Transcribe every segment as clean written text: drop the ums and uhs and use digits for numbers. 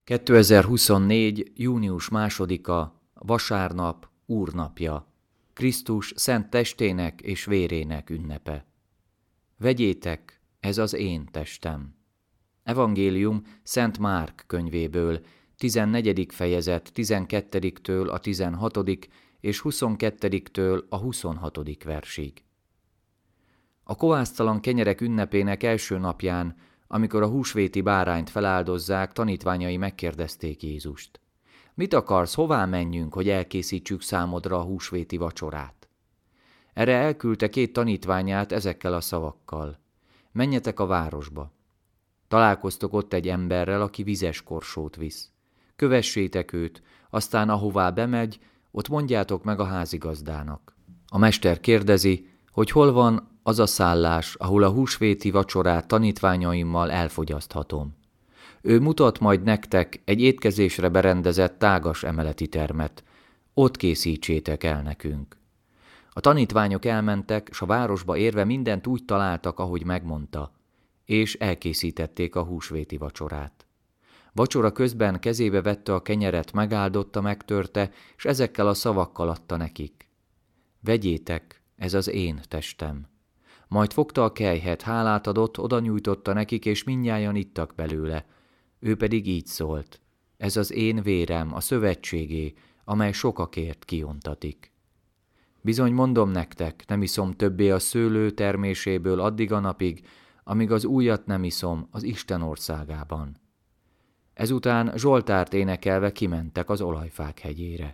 2024. június 2-a, vasárnap, Úrnapja, Krisztus szent testének és vérének ünnepe. Vegyétek, ez az én testem. Evangélium Szent Márk könyvéből, 14. fejezet 12-től a 16. és 22-től a 26. versig. A kovásztalan kenyerek ünnepének első napján, amikor a húsvéti bárányt feláldozzák, tanítványai megkérdezték Jézust: mit akarsz, hová menjünk, hogy elkészítsük számodra a húsvéti vacsorát? Erre elküldte 2 tanítványát ezekkel a szavakkal: menjetek a városba. Találkoztok ott egy emberrel, aki vizes korsót visz. Kövessétek őt, aztán ahová bemegy, ott mondjátok meg a házigazdának. A mester kérdezi, hogy hol van az a szállás, ahol a húsvéti vacsorát tanítványaimmal elfogyaszthatom. Ő mutat majd nektek egy étkezésre berendezett tágas emeleti termet. Ott készítsétek el nekünk. A tanítványok elmentek, s a városba érve mindent úgy találtak, ahogy megmondta, és elkészítették a húsvéti vacsorát. Vacsora közben kezébe vette a kenyeret, megáldotta, megtörte, és ezekkel a szavakkal adta nekik: vegyétek, ez az én testem. Majd fogta a kelyhet, hálát adott, oda nyújtotta nekik, és mindnyájan ittak belőle. Ő pedig így szólt: ez az én vérem, a szövetségé, amely sokakért kiontatik. Bizony mondom nektek, nem iszom többé a szőlő terméséből addig a napig, amíg az újat nem iszom az Isten országában. Ezután zsoltárt énekelve kimentek az olajfák hegyére.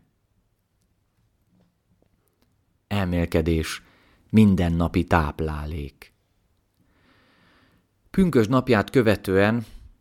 Elmélkedés, mindennapi táplálék. Pünkösd napját követően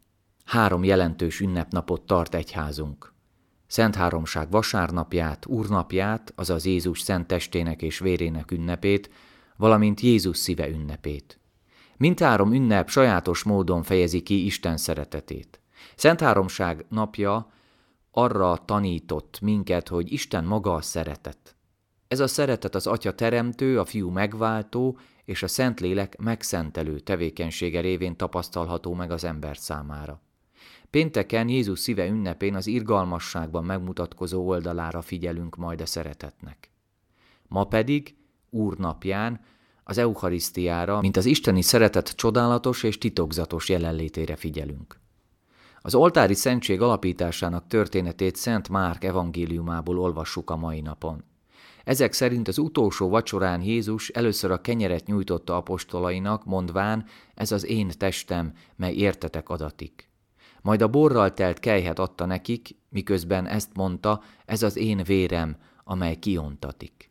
3 jelentős ünnepnapot tart egyházunk: Szentháromság vasárnapját, Úrnapját, azaz Jézus szent testének és vérének ünnepét, valamint Jézus szíve ünnepét. Mindhárom ünnep sajátos módon fejezi ki Isten szeretetét. Szentháromság napja arra tanított minket, hogy Isten maga a szeretet. Ez a szeretet az Atya teremtő, a Fiú megváltó és a Szentlélek megszentelő tevékenysége révén tapasztalható meg az ember számára. Pénteken, Jézus szíve ünnepén az irgalmasságban megmutatkozó oldalára figyelünk majd a szeretetnek. Ma pedig, Úrnapján, az eucharisztiára, mint az isteni szeretet csodálatos és titokzatos jelenlétére figyelünk. Az oltári szentség alapításának történetét Szent Márk evangéliumából olvassuk a mai napon. Ezek szerint az utolsó vacsorán Jézus először a kenyeret nyújtotta apostolainak, mondván: ez az én testem, mely értetek adatik. Majd a borral telt kelyhet adta nekik, miközben ezt mondta: ez az én vérem, amely kiontatik.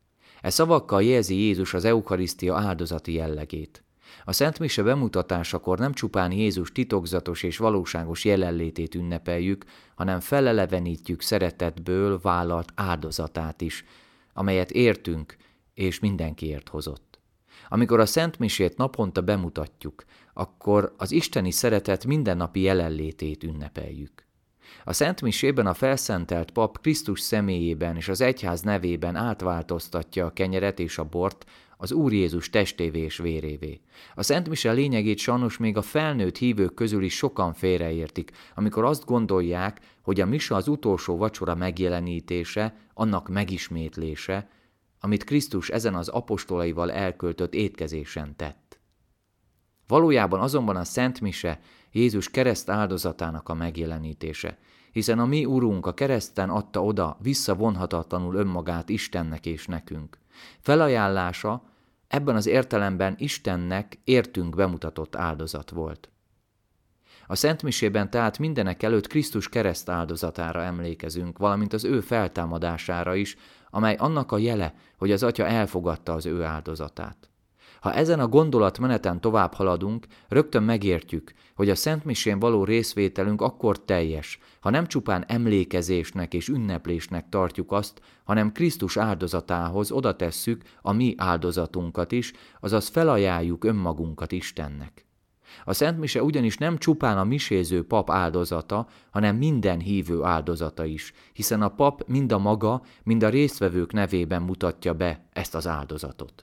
E szavakkal jelzi Jézus az eucharisztia áldozati jellegét. A Szent Mise bemutatásakor nem csupán Jézus titokzatos és valóságos jelenlétét ünnepeljük, hanem felelevenítjük szeretetből vállalt áldozatát is, amelyet értünk és mindenkiért hozott. Amikor a Szent Misét naponta bemutatjuk, akkor az isteni szeretet mindennapi jelenlétét ünnepeljük. A Szent Misében a felszentelt pap Krisztus személyében és az egyház nevében átváltoztatja a kenyeret és a bort az Úr Jézus testévé és vérévé. A Szent Mise lényegét sajnos még a felnőtt hívők közül is sokan félreértik, amikor azt gondolják, hogy a mise az utolsó vacsora megjelenítése, annak megismétlése, amit Krisztus ezen az apostolaival elköltött étkezésen tett. Valójában azonban a Szent Mise Jézus kereszt áldozatának a megjelenítése, hiszen a mi Urunk a kereszten adta oda visszavonhatatlanul önmagát Istennek és nekünk. Felajánlása ebben az értelemben Istennek értünk bemutatott áldozat volt. A Szent Misében tehát mindenek előtt Krisztus kereszt áldozatára emlékezünk, valamint az ő feltámadására is, amely annak a jele, hogy az Atya elfogadta az ő áldozatát. Ha ezen a gondolatmeneten tovább haladunk, rögtön megértjük, hogy a Szent Misén való részvételünk akkor teljes, ha nem csupán emlékezésnek és ünneplésnek tartjuk azt, hanem Krisztus áldozatához oda tesszük a mi áldozatunkat is, azaz felajánljuk önmagunkat Istennek. A Szent Mise ugyanis nem csupán a miséző pap áldozata, hanem minden hívő áldozata is, hiszen a pap mind a maga, mind a résztvevők nevében mutatja be ezt az áldozatot.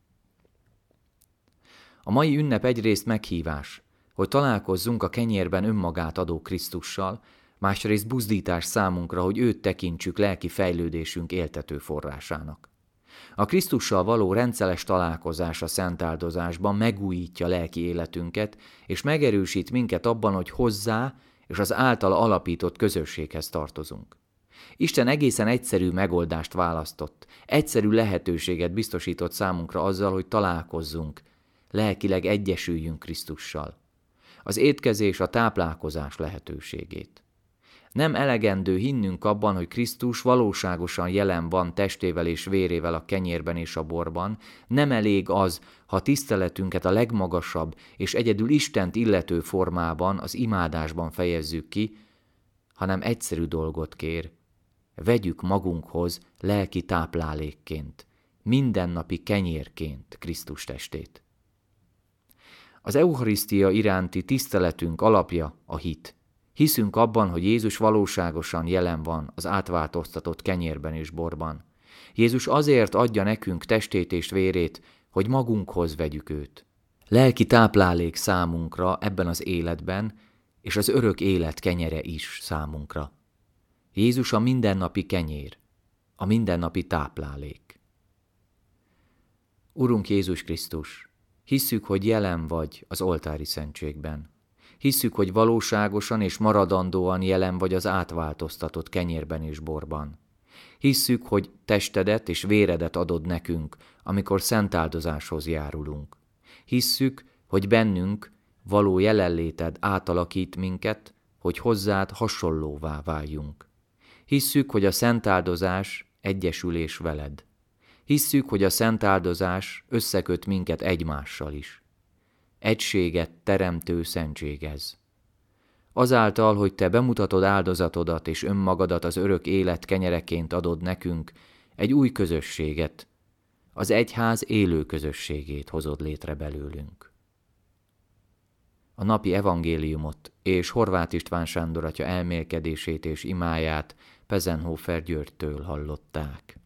A mai ünnep egyrészt meghívás, hogy találkozzunk a kenyérben önmagát adó Krisztussal, másrészt buzdítás számunkra, hogy őt tekintsük lelki fejlődésünk éltető forrásának. A Krisztussal való rendszeres találkozás a szentáldozásban megújítja lelki életünket, és megerősít minket abban, hogy hozzá és az általa alapított közösséghez tartozunk. Isten egészen egyszerű megoldást választott, egyszerű lehetőséget biztosított számunkra azzal, hogy találkozzunk, lelkileg egyesüljünk Krisztussal. Az étkezés, a táplálkozás lehetőségét. Nem elegendő hinnünk abban, hogy Krisztus valóságosan jelen van testével és vérével a kenyérben és a borban, nem elég az, ha tiszteletünket a legmagasabb és egyedül Istent illető formában, az imádásban fejezzük ki, hanem egyszerű dolgot kér. Vegyük magunkhoz lelki táplálékként, mindennapi kenyérként Krisztus testét. Az eucharisztia iránti tiszteletünk alapja a hit. Hiszünk abban, hogy Jézus valóságosan jelen van az átváltoztatott kenyérben és borban. Jézus azért adja nekünk testét és vérét, hogy magunkhoz vegyük őt. Lelki táplálék számunkra ebben az életben, és az örök élet kenyere is számunkra. Jézus a mindennapi kenyér, a mindennapi táplálék. Urunk Jézus Krisztus, hisszük, hogy jelen vagy az oltári szentségben. Hisszük, hogy valóságosan és maradandóan jelen vagy az átváltoztatott kenyérben és borban. Hisszük, hogy testedet és véredet adod nekünk, amikor szentáldozáshoz járulunk. Hisszük, hogy bennünk való jelenléted átalakít minket, hogy hozzád hasonlóvá váljunk. Hisszük, hogy a szentáldozás egyesülés veled. Hisszük, hogy a szentáldozás összeköt minket egymással is. Egységet teremtő szentség ez. Azáltal, hogy te bemutatod áldozatodat és önmagadat az örök élet kenyereként adod nekünk, egy új közösséget, az egyház élő közösségét hozod létre belőlünk. A napi evangéliumot és Horváth István Sándor atya elmélkedését és imáját Pezenhofer Györgytől hallották.